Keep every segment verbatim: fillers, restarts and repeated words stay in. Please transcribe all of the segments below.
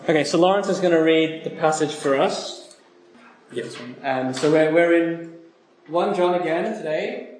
Okay, so Lawrence is going to read the passage for us. Yes. And so we're, we're in First John again today.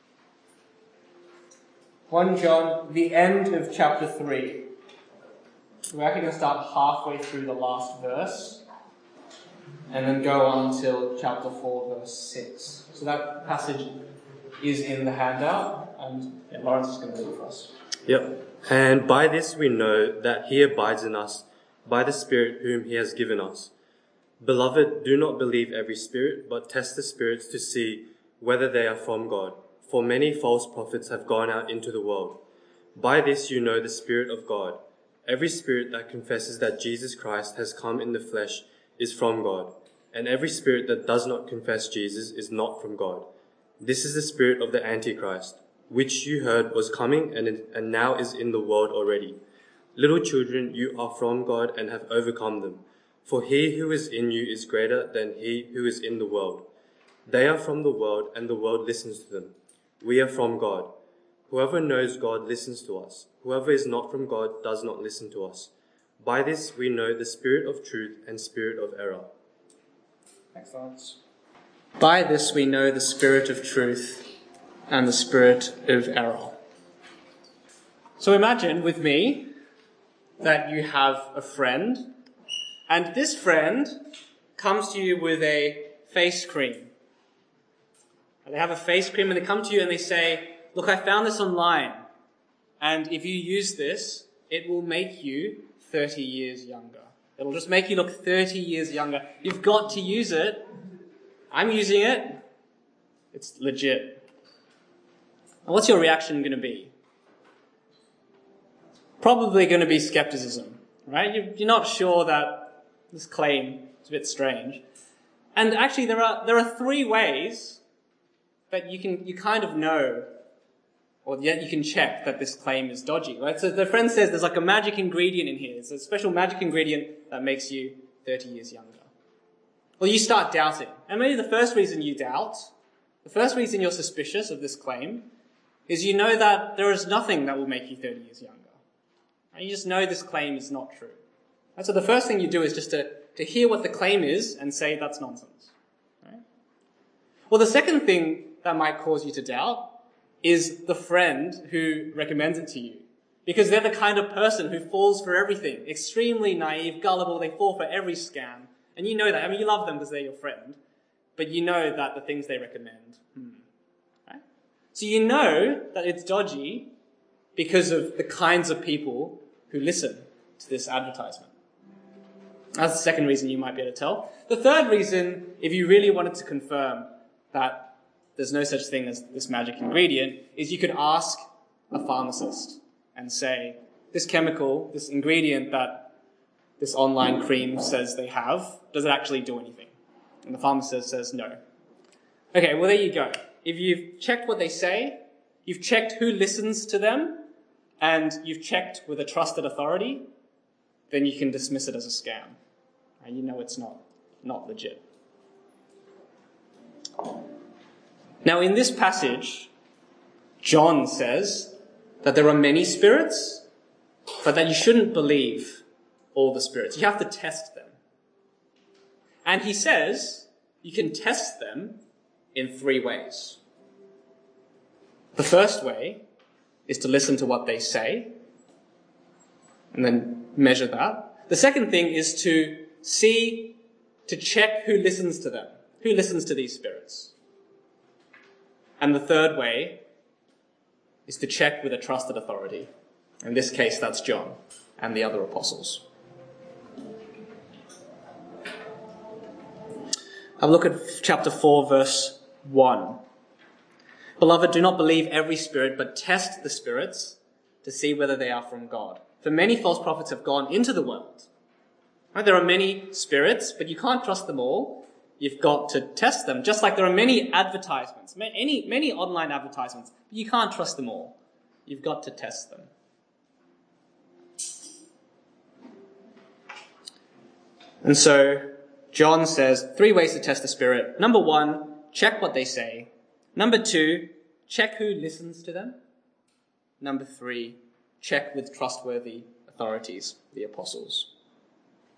First John, the end of chapter three. We're actually going to start halfway through the last verse and then go on until chapter four, verse six. So that passage is in the handout, and yeah, Lawrence is going to read it for us. Yep. And by this we know that he abides in us, by the Spirit whom he has given us. Beloved, do not believe every spirit, but test the spirits to see whether they are from God. For many false prophets have gone out into the world. By this you know the Spirit of God. Every spirit that confesses that Jesus Christ has come in the flesh is from God, and every spirit that does not confess Jesus is not from God. This is the spirit of the Antichrist, which you heard was coming and, and now is in the world already. Little children, you are from God and have overcome them. For he who is in you is greater than he who is in the world. They are from the world, and the world listens to them. We are from God. Whoever knows God listens to us. Whoever is not from God does not listen to us. By this we know the spirit of truth and spirit of error. Thanks, Lawrence. By this we know the spirit of truth and the spirit of error. So imagine with me that you have a friend, and this friend comes to you with a face cream. And they have a face cream and they come to you and they say, look, I found this online, and if you use this, it will make you thirty years younger. It'll just make you look thirty years younger. You've got to use it. I'm using it. It's legit. And what's your reaction going to be? Probably going to be skepticism, right? You're, you're not sure that this claim is a bit strange. And actually, there are there are three ways that you can you kind of know, or yet you can check that this claim is dodgy, right? So the friend says there's like a magic ingredient in here. There's a special magic ingredient that makes you thirty years younger. Well, you start doubting. And maybe the first reason you doubt, the first reason you're suspicious of this claim, is you know that there is nothing that will make you thirty years younger. And you just know this claim is not true. And so the first thing you do is just to, to hear what the claim is and say that's nonsense. Right? Well, the second thing that might cause you to doubt is the friend who recommends it to you. Because they're the kind of person who falls for everything. Extremely naive, gullible, they fall for every scam. And you know that. I mean, you love them because they're your friend. But you know that the things they recommend. Hmm. Right? So you know that it's dodgy because of the kinds of people who listen to this advertisement. That's the second reason you might be able to tell. The third reason, if you really wanted to confirm that there's no such thing as this magic ingredient, is you could ask a pharmacist and say, this chemical, this ingredient that this online cream says they have, does it actually do anything? And the pharmacist says no. Okay, well, there you go. If you've checked what they say, you've checked who listens to them, and you've checked with a trusted authority, then you can dismiss it as a scam. And you know it's not, not legit. Now, in this passage, John says that there are many spirits, but that you shouldn't believe all the spirits. You have to test them. And he says you can test them in three ways. The first way is to listen to what they say and then measure that. The second thing is to see, to check who listens to them, who listens to these spirits. And the third way is to check with a trusted authority. In this case, that's John and the other apostles. Have a look at chapter four, verse one. Beloved, do not believe every spirit, but test the spirits to see whether they are from God. For many false prophets have gone into the world. Right? There are many spirits, but you can't trust them all. You've got to test them. Just like there are many advertisements, many, many online advertisements, but you can't trust them all. You've got to test them. And so John says three ways to test the spirit. Number one, check what they say. Number two, check who listens to them. Number three, check with trustworthy authorities, the apostles.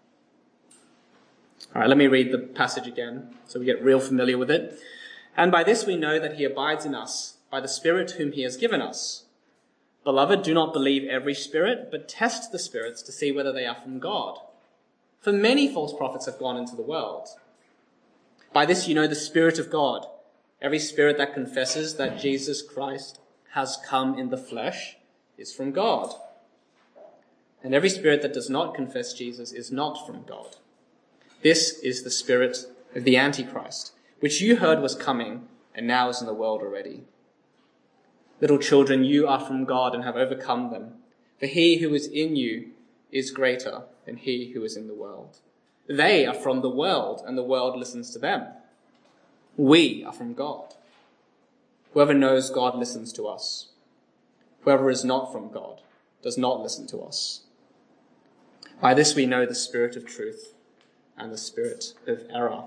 All right, let me read the passage again so we get real familiar with it. And by this we know that he abides in us, by the Spirit whom he has given us. Beloved, do not believe every spirit, but test the spirits to see whether they are from God. For many false prophets have gone into the world. By this you know the Spirit of God. Every spirit that confesses that Jesus Christ has come in the flesh is from God. And every spirit that does not confess Jesus is not from God. This is the spirit of the Antichrist, which you heard was coming and now is in the world already. Little children, you are from God and have overcome them, for he who is in you is greater than he who is in the world. They are from the world, and the world listens to them. We are from God. Whoever knows God listens to us. Whoever is not from God does not listen to us. By this we know the spirit of truth and the spirit of error.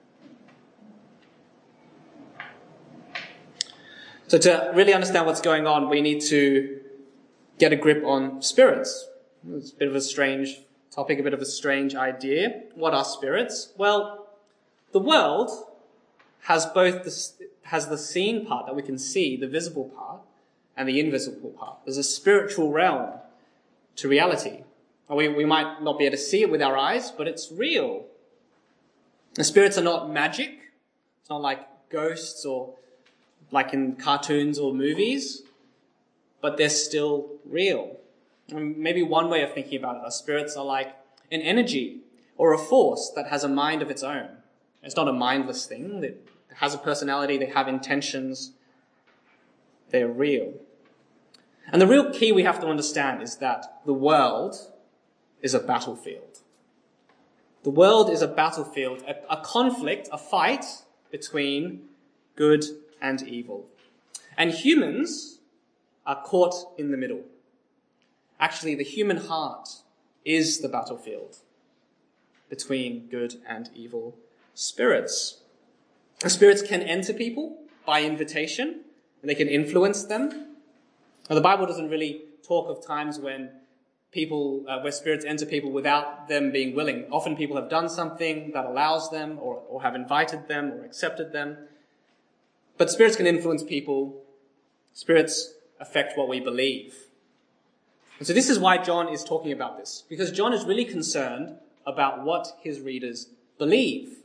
So to really understand what's going on, we need to get a grip on spirits. It's a bit of a strange topic, a bit of a strange idea. What are spirits? Well, the world has both the, has the seen part that we can see, the visible part, and the invisible part. There's a spiritual realm to reality. We, we might not be able to see it with our eyes, but it's real. The spirits are not magic. It's not like ghosts or like in cartoons or movies, but they're still real. And maybe one way of thinking about it, our spirits are like an energy or a force that has a mind of its own. It's not a mindless thing. It has a personality. They have intentions. They're real. And the real key we have to understand is that the world is a battlefield. The world is a battlefield, a, a conflict, a fight between good and evil. And humans are caught in the middle. Actually, the human heart is the battlefield between good and evil spirits. The spirits can enter people by invitation, and they can influence them. Now, the Bible doesn't really talk of times when people, uh, where spirits enter people without them being willing. Often people have done something that allows them, or, or have invited them, or accepted them. But spirits can influence people. Spirits affect what we believe. And so this is why John is talking about this, because John is really concerned about what his readers believe.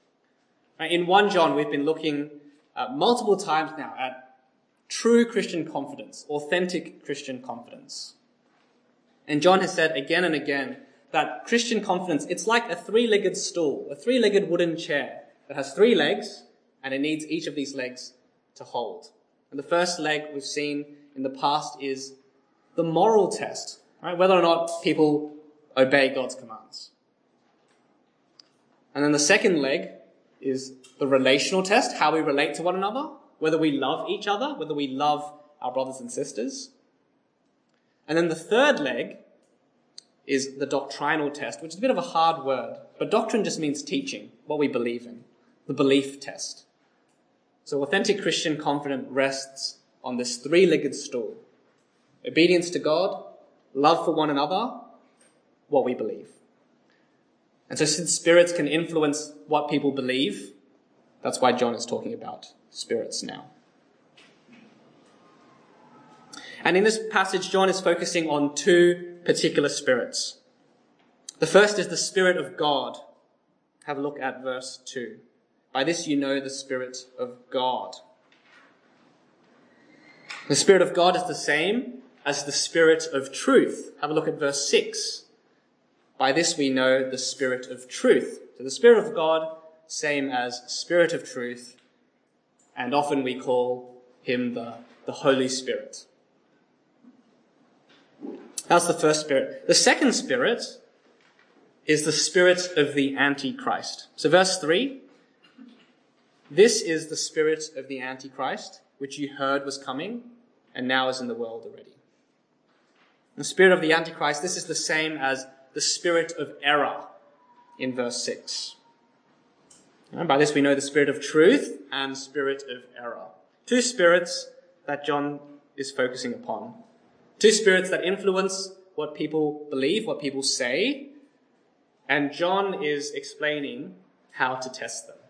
In First John, we've been looking uh, multiple times now at true Christian confidence, authentic Christian confidence. And John has said again and again that Christian confidence, it's like a three-legged stool, a three-legged wooden chair that has three legs, and it needs each of these legs to hold. And the first leg we've seen in the past is the moral test, right? Whether or not people obey God's commands. And then the second leg is the relational test, how we relate to one another, whether we love each other, whether we love our brothers and sisters. And then the third leg is the doctrinal test, which is a bit of a hard word, but doctrine just means teaching, what we believe in, the belief test. So authentic Christian confidence rests on this three-legged stool. Obedience to God, love for one another, what we believe. And so since spirits can influence what people believe, that's why John is talking about spirits now. And in this passage, John is focusing on two particular spirits. The first is the Spirit of God. Have a look at verse two. By this you know the Spirit of God. The Spirit of God is the same as the Spirit of truth. Have a look at verse six. By this we know the Spirit of truth. So the Spirit of God, same as Spirit of truth, and often we call him the, the Holy Spirit. That's the first spirit. The second spirit is the spirit of the Antichrist. So verse three, this is the spirit of the Antichrist, which you heard was coming, and now is in the world already. The spirit of the Antichrist, this is the same as the spirit of error in verse six. And by this we know the spirit of truth and spirit of error. Two spirits that John is focusing upon. Two spirits that influence what people believe, what people say, And John is explaining how to test them.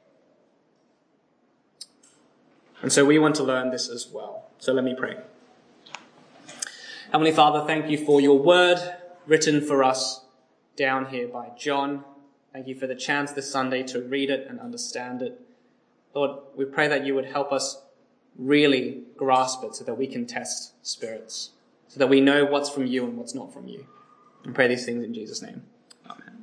And so we want to learn this as well. So let me pray. Heavenly Father, thank you for your word written for us down here by John. Thank you for the chance this Sunday to read it and understand it. Lord, we pray that you would help us really grasp it so that we can test spirits, so that we know what's from you and what's not from you. I pray these things in Jesus' name. Amen.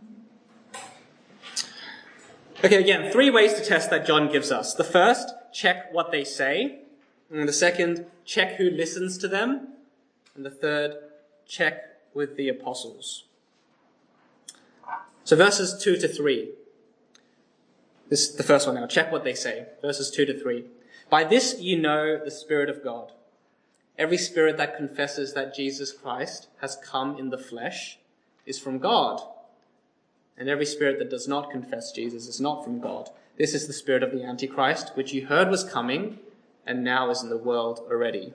Okay, again, three ways to test that John gives us. The first, check what they say. And the second, check who listens to them. And the third, check with the apostles. So verses two to three. This is the first one now. Check what they say. Verses two to three. By this you know the Spirit of God. Every spirit that confesses that Jesus Christ has come in the flesh is from God. And every spirit that does not confess Jesus is not from God. This is the spirit of the Antichrist, which you heard was coming and now is in the world already.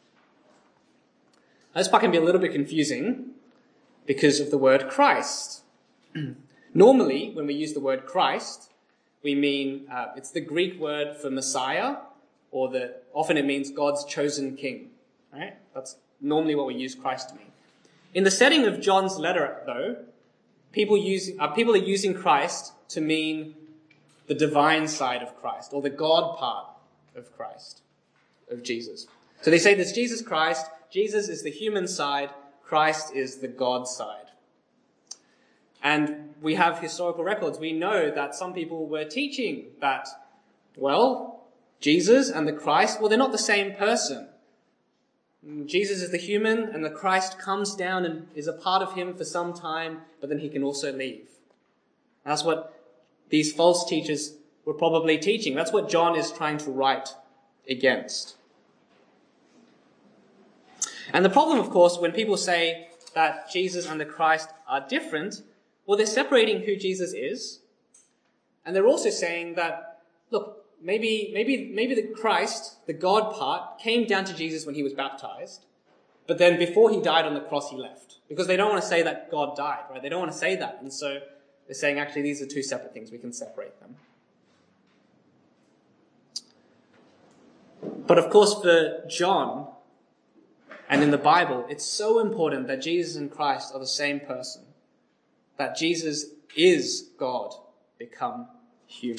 Now, this part can be a little bit confusing because of the word Christ. Normally, when we use the word Christ, we mean, uh, it's the Greek word for Messiah, or the, often it means God's chosen king. Right? That's normally what we use Christ to mean. In the setting of John's letter, though, people, use, uh, people are using Christ to mean the divine side of Christ, or the God part of Christ, of Jesus. So they say there's Jesus Christ, Jesus is the human side, Christ is the God side. And we have historical records. We know that some people were teaching that, well, Jesus and the Christ, well, they're not the same person. Jesus is the human, and the Christ comes down and is a part of him for some time, but then he can also leave. That's what these false teachers were probably teaching. That's what John is trying to write against. And the problem, of course, when people say that Jesus and the Christ are different, well, they're separating who Jesus is, and they're also saying that, look, maybe maybe maybe the Christ, the God part, came down to Jesus when he was baptized, but then before he died on the cross, he left. Because they don't want to say that God died, right? They don't want to say that. And so they're saying, actually, these are two separate things. We can separate them. But of course, for John, and in the Bible, it's so important that Jesus and Christ are the same person. That Jesus is God become human.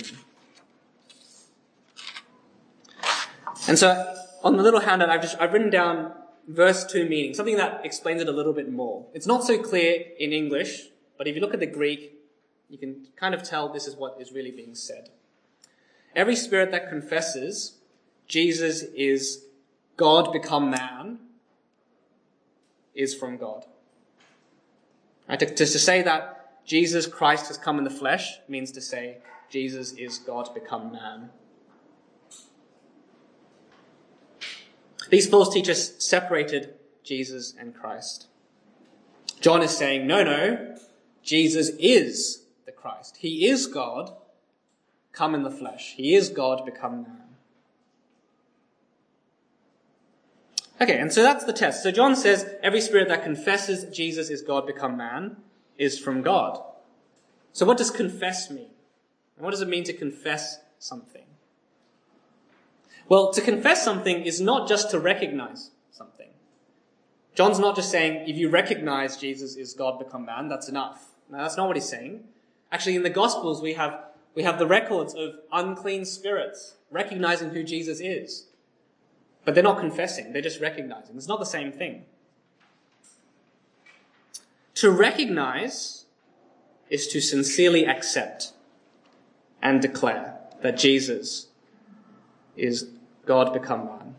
And so, on the little handout, I've just I've written down verse two meaning, something that explains it a little bit more. It's not so clear in English, but if you look at the Greek, you can kind of tell this is what is really being said. Every spirit that confesses Jesus is God become man is from God. Right? To, to, to say that Jesus Christ has come in the flesh means to say Jesus is God become man. These false teachers separated Jesus and Christ. John is saying, no, no, Jesus is the Christ. He is God come in the flesh. He is God become man. Okay, and so that's the test. So John says every spirit that confesses Jesus is God become man is from God. So what does confess mean? And what does it mean to confess something? Well, to confess something is not just to recognize something. John's not just saying, if you recognize Jesus is God become man, that's enough. No, that's not what he's saying. Actually, in the Gospels, we have, we have the records of unclean spirits recognizing who Jesus is. But they're not confessing, they're just recognizing. It's not the same thing. To recognize is to sincerely accept and declare that Jesus is God become man.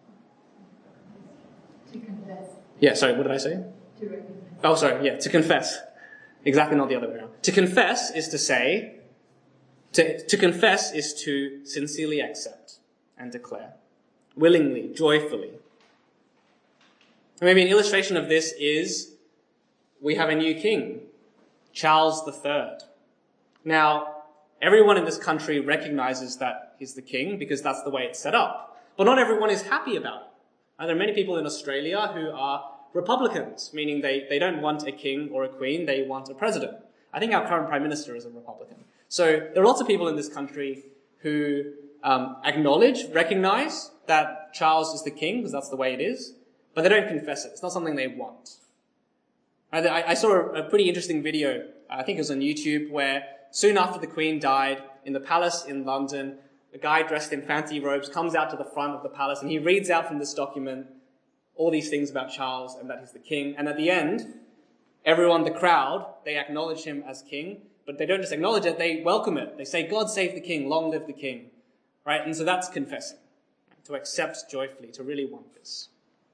To confess. Yeah, sorry, what did I say? To recognize. Oh, sorry, yeah, to confess. Exactly not the other way around. To confess is to say, to, to confess is to sincerely accept and declare. Willingly, joyfully. Maybe an illustration of this is, we have a new king, Charles the Third. Now, everyone in this country recognizes that he's the king because that's the way it's set up. But not everyone is happy about it. And there are many people in Australia who are Republicans, meaning they, they don't want a king or a queen, they want a president. I think our current Prime Minister is a Republican. So there are lots of people in this country who um, acknowledge, recognize that Charles is the king, because that's the way it is, but they don't confess it. It's not something they want. I, I saw a, a pretty interesting video, I think it was on YouTube, where soon after the Queen died, in the palace in London, a guy dressed in fancy robes comes out to the front of the palace and he reads out from this document all these things about Charles and that he's the king. And at the end, everyone, the crowd, they acknowledge him as king, but they don't just acknowledge it, they welcome it. They say, God save the king, long live the king. Right? And so that's confessing, to accept joyfully, to really want this.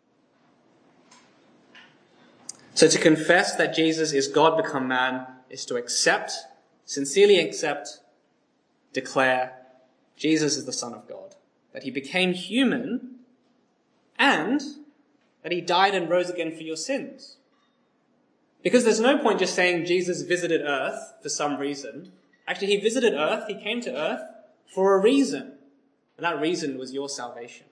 So to confess that Jesus is God become man is to accept, sincerely accept, declare Jesus is the Son of God, that he became human and that he died and rose again for your sins. Because there's no point just saying Jesus visited earth for some reason. Actually, he visited earth, he came to earth for a reason. And that reason was your salvation.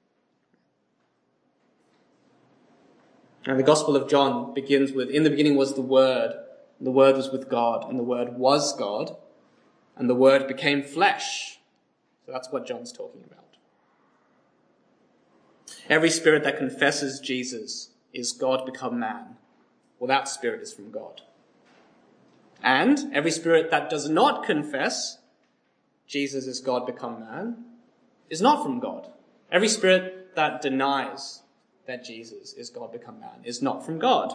And the Gospel of John begins with, in the beginning was the Word, and the Word was with God, and the Word was God, and the Word became flesh. So that's what John's talking about. Every spirit that confesses Jesus is God become man. Well, that spirit is from God. And every spirit that does not confess Jesus is God become man is not from God. Every spirit that denies that Jesus is God become man is not from God.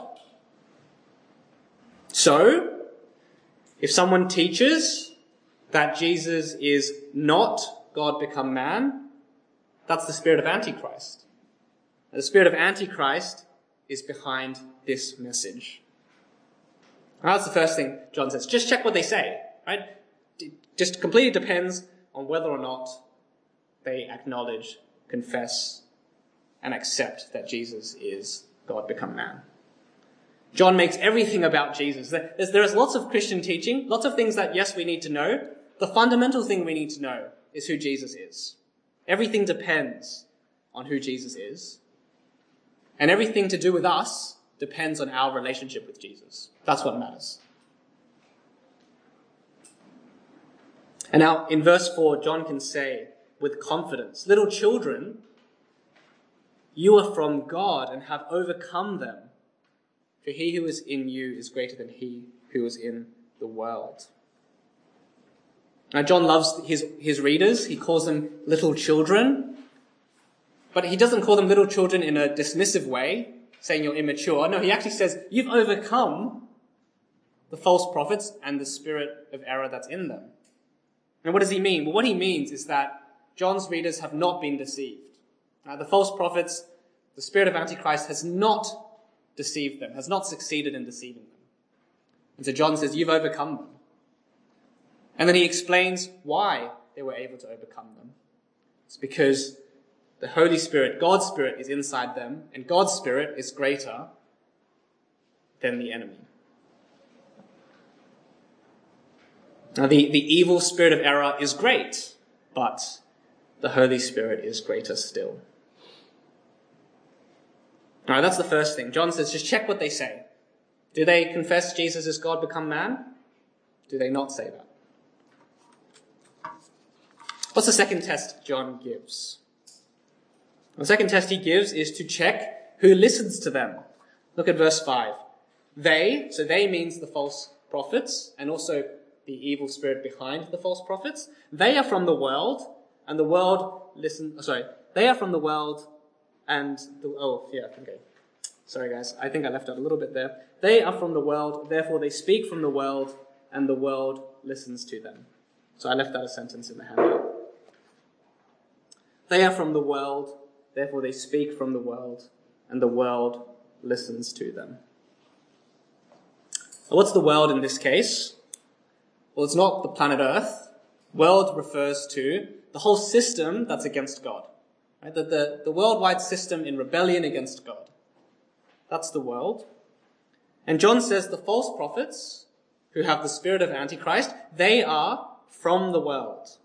So, if someone teaches that Jesus is not God become man, that's the spirit of Antichrist. The spirit of Antichrist is behind this message. And that's the first thing John says. Just check what they say, right? It just completely depends on whether or not they acknowledge, confess, and accept that Jesus is God become man. John makes everything about Jesus. There's, there's lots of Christian teaching, lots of things that, yes, we need to know. The fundamental thing we need to know is who Jesus is. Everything depends on who Jesus is. And everything to do with us depends on our relationship with Jesus. That's what matters. And now, in verse four, John can say with confidence, little children, you are from God and have overcome them. For he who is in you is greater than he who is in the world. Now, John loves his, his readers. He calls them little children. But he doesn't call them little children in a dismissive way, saying you're immature. No, he actually says you've overcome the false prophets and the spirit of error that's in them. And what does he mean? Well, what he means is that John's readers have not been deceived. Now, the false prophets, the spirit of Antichrist has not deceived them, has not succeeded in deceiving them. And so John says, you've overcome them. And then he explains why they were able to overcome them. It's because the Holy Spirit, God's Spirit, is inside them, and God's Spirit is greater than the enemy. Now, the, the evil spirit of error is great, but the Holy Spirit is greater still. All right, that's the first thing. John says, just check what they say. Do they confess Jesus is God become man? Do they not say that? What's the second test John gives? The second test he gives is to check who listens to them. Look at verse five. They, so they means the false prophets and also the evil spirit behind the false prophets. They are from the world and the world listen, sorry, they are from the world and the, oh yeah, okay. Sorry guys, I think I left out a little bit there. They are from the world, therefore they speak from the world and the world listens to them. So I left out a sentence in the handout. They are from the world, therefore they speak from the world, and the world listens to them. What's the world in this case? Well, it's not the planet Earth. World refers to the whole system that's against God. Right? The, the, the worldwide system in rebellion against God. That's the world. And John says the false prophets, who have the spirit of Antichrist, they are from the world.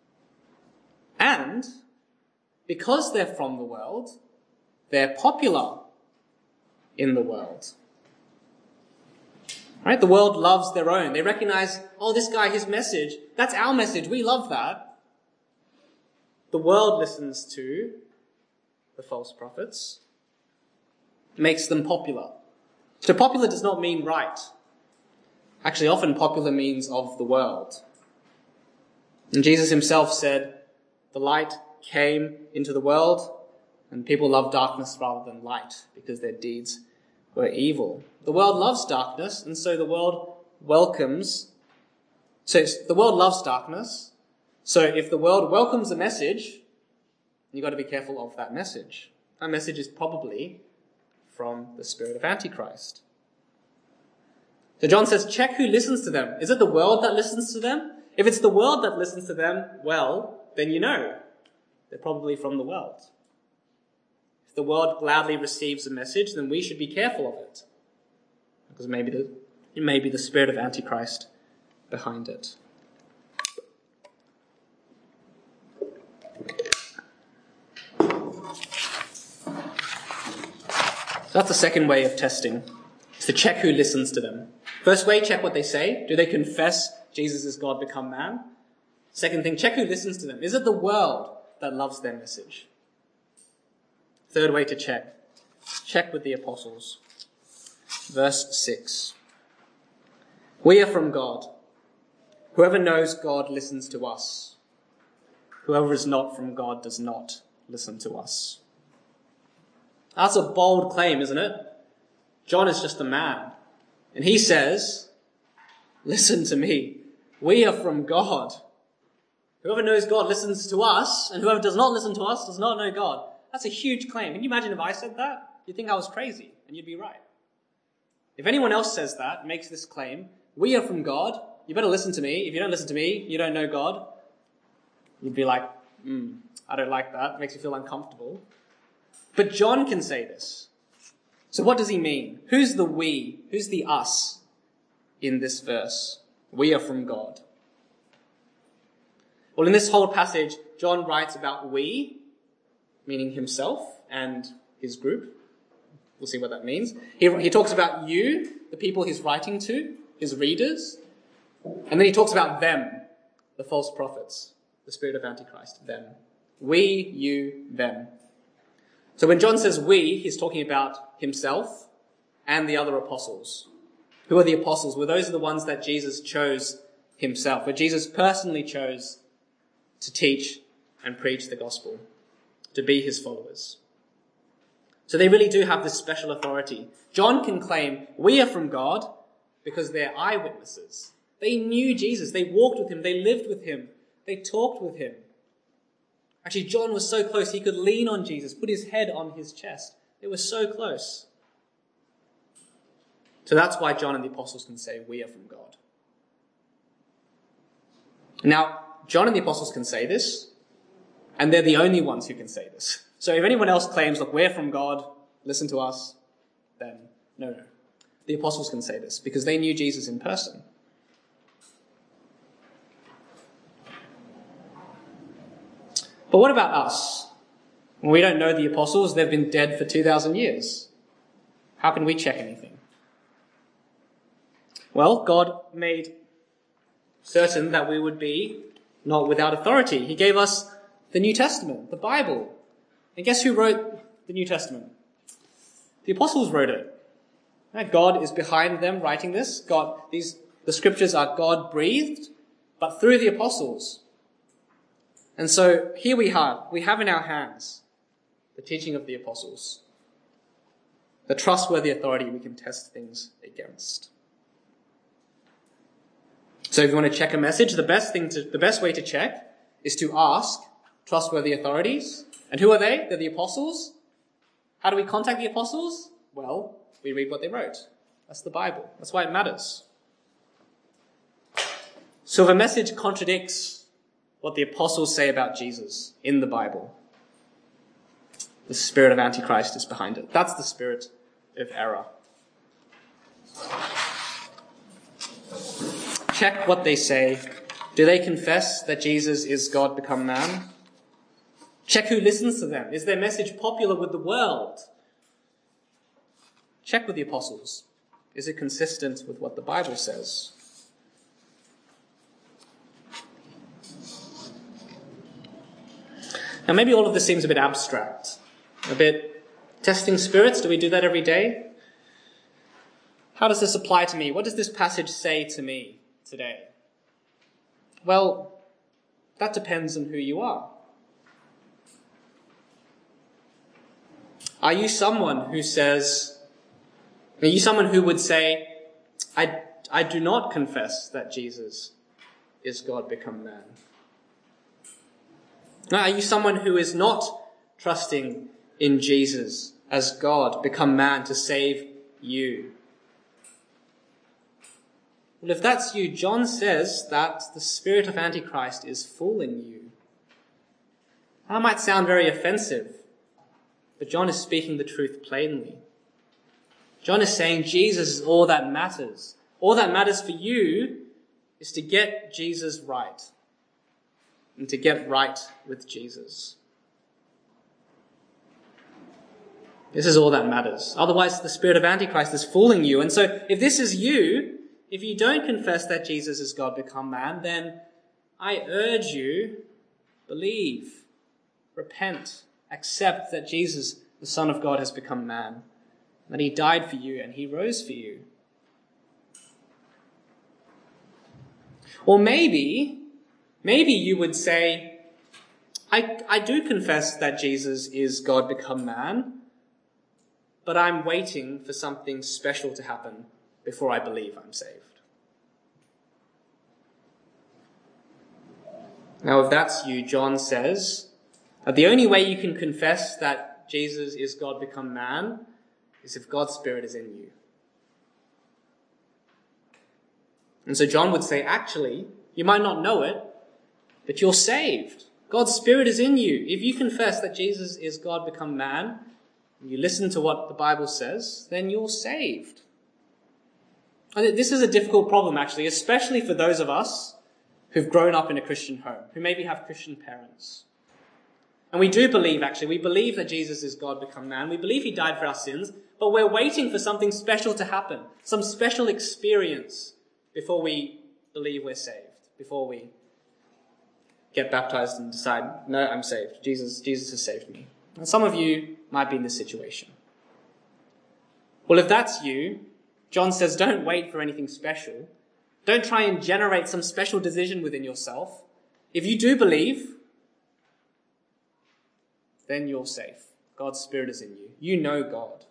And because they're from the world, they're popular in the world. Right? The world loves their own. They recognize, oh, this guy, his message, that's our message. We love that. The world listens to the false prophets, makes them popular. So popular does not mean right. Actually, often popular means of the world. And Jesus himself said, the light came into the world, and people love darkness rather than light because their deeds were evil. The world loves darkness, and so the world welcomes. So the world loves darkness. So if the world welcomes a message, you've got to be careful of that message. That message is probably from the spirit of Antichrist. So John says, check who listens to them. Is it the world that listens to them? If it's the world that listens to them, well, then you know they're probably from the world. If the world gladly receives a message, then we should be careful of it. Because maybe the, it may be the spirit of Antichrist behind it. So that's the second way of testing, is to check who listens to them. First way, check what they say. Do they confess Jesus is God become man? Second thing, check who listens to them. Is it the world that loves their message? Third way to check, check with the apostles. Verse six. We are from God. Whoever knows God listens to us. Whoever is not from God does not listen to us. That's a bold claim, isn't it? John is just a man. And he says, listen to me. We are from God. Whoever knows God listens to us, and whoever does not listen to us does not know God. That's a huge claim. Can you imagine if I said that? You'd think I was crazy, and you'd be right. If anyone else says that, makes this claim, we are from God, you better listen to me. If you don't listen to me, you don't know God. You'd be like, hmm, I don't like that. It makes you feel uncomfortable. But John can say this. So what does he mean? Who's the we? Who's the us in this verse? We are from God. Well, in this whole passage, John writes about we, meaning himself and his group. We'll see what that means. He, he talks about you, the people he's writing to, his readers. And then he talks about them, the false prophets, the spirit of Antichrist, them. We, you, them. So when John says we, he's talking about himself and the other apostles. Who are the apostles? Well, those are the ones that Jesus chose himself, where Jesus personally chose to teach and preach the gospel, to be his followers. So they really do have this special authority. John can claim, we are from God because they're eyewitnesses. They knew Jesus. They walked with him. They lived with him. They talked with him. Actually, John was so close, he could lean on Jesus, put his head on his chest. They were so close. So that's why John and the apostles can say, we are from God. Now, John and the apostles can say this, and they're the only ones who can say this. So if anyone else claims, look, we're from God, listen to us, then no, no. The apostles can say this because they knew Jesus in person. But what about us? We don't know the apostles. They've been dead for two thousand years. How can we check anything? Well, God made certain that we would be not without authority. He gave us the New Testament, the Bible. And guess who wrote the New Testament? The apostles wrote it. God is behind them writing this. God, these, the scriptures are God-breathed, but through the apostles. And so here we are. We have in our hands the teaching of the apostles, the trustworthy authority we can test things against. So if you want to check a message, the best thing to, the best way to check is to ask trustworthy authorities. And who are they? They're the apostles. How do we contact the apostles? Well, we read what they wrote. That's the Bible. That's why it matters. So if a message contradicts what the apostles say about Jesus in the Bible, the spirit of Antichrist is behind it. That's the spirit of error. Check what they say. Do they confess that Jesus is God become man? Check who listens to them. Is their message popular with the world? Check with the apostles. Is it consistent with what the Bible says? Now maybe all of this seems a bit abstract, a bit testing spirits. Do we do that every day? How does this apply to me? What does this passage say to me today? Well, that depends on who you are. Are you someone who says, are you someone who would say, I, I do not confess that Jesus is God become man? Are you someone who is not trusting in Jesus as God become man to save you? Well, if that's you, John says that the spirit of Antichrist is fooling you. That might sound very offensive, but John is speaking the truth plainly. John is saying Jesus is all that matters. All that matters for you is to get Jesus right and to get right with Jesus. This is all that matters. Otherwise, the spirit of Antichrist is fooling you. And so if this is you, if you don't confess that Jesus is God become man, then I urge you, believe, repent, accept that Jesus, the Son of God, has become man, that he died for you and he rose for you. Or maybe, maybe you would say, I, I do confess that Jesus is God become man, but I'm waiting for something special to happen before I believe I'm saved. Now, if that's you, John says that the only way you can confess that Jesus is God become man is if God's Spirit is in you. And so John would say, actually, you might not know it, but you're saved. God's Spirit is in you. If you confess that Jesus is God become man, and you listen to what the Bible says, then you're saved. And this is a difficult problem, actually, especially for those of us who've grown up in a Christian home, who maybe have Christian parents. And we do believe, actually, we believe that Jesus is God become man. We believe he died for our sins, but we're waiting for something special to happen, some special experience before we believe we're saved, before we get baptized and decide, no, I'm saved. Jesus, Jesus has saved me. And some of you might be in this situation. Well, if that's you, John says, don't wait for anything special. Don't try and generate some special decision within yourself. If you do believe, then you're safe. God's Spirit is in you. You know God.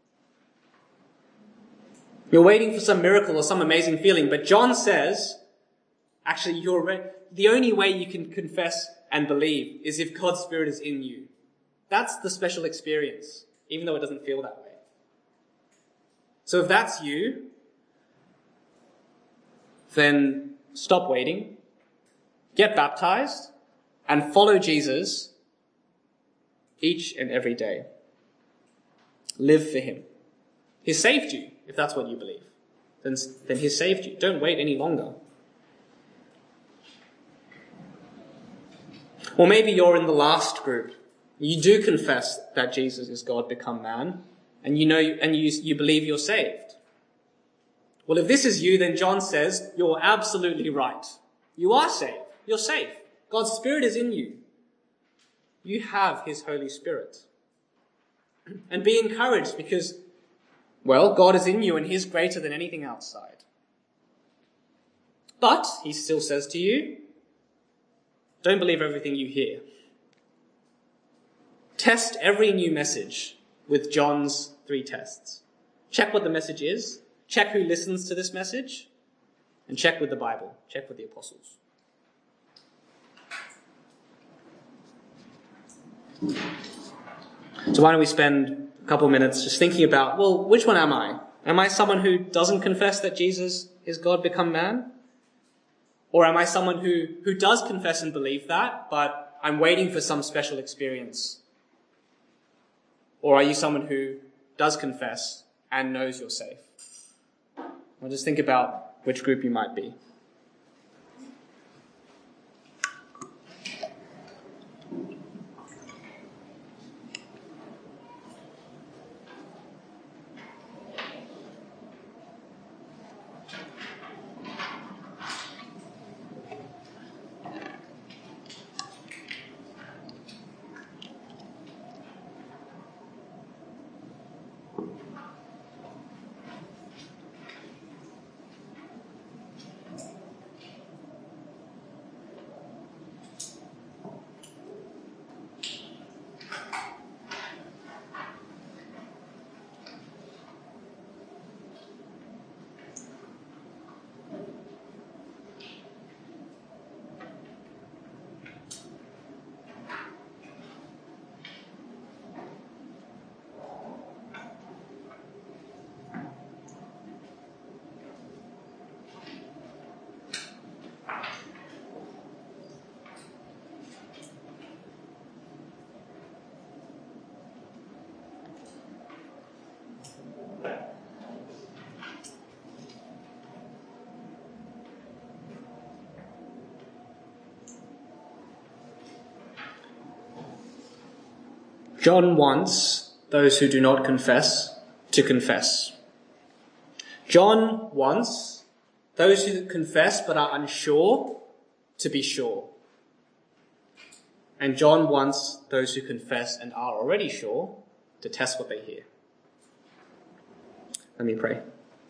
You're waiting for some miracle or some amazing feeling, but John says, actually, you're re- the only way you can confess and believe is if God's Spirit is in you. That's the special experience, even though it doesn't feel that way. So if that's you, then stop waiting, get baptized, and follow Jesus each and every day. Live for him. He saved you, if that's what you believe. Then, then he saved you. Don't wait any longer. Or maybe you're in the last group. You do confess that Jesus is God become man, and you know, and you, you believe you're saved. Well, if this is you, then John says, you're absolutely right. You are saved. You're safe. God's Spirit is in you. You have his Holy Spirit. And be encouraged because, well, God is in you and he's greater than anything outside. But, he still says to you, don't believe everything you hear. Test every new message with John's three tests. Check what the message is. Check who listens to this message. And check with the Bible. Check with the apostles. So why don't we spend a couple of minutes just thinking about, well, which one am I? Am I someone who doesn't confess that Jesus is God become man? Or am I someone who, who does confess and believe that, but I'm waiting for some special experience? Or are you someone who does confess and knows you're safe? Well, just think about which group you might be. John wants those who do not confess to confess. John wants those who confess but are unsure to be sure. And John wants those who confess and are already sure to test what they hear. Let me pray.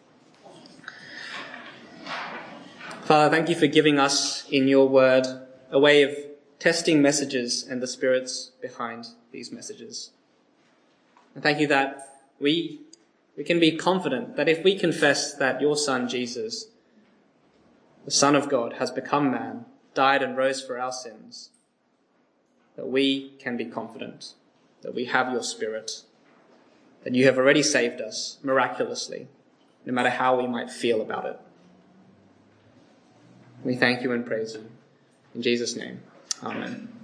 Father, thank you for giving us in your word a way of testing messages and the spirits behind these messages. And thank you that we, we can be confident that if we confess that your Son, Jesus, the Son of God, has become man, died and rose for our sins, that we can be confident that we have your Spirit, that you have already saved us miraculously, no matter how we might feel about it. We thank you and praise you. In Jesus' name, amen.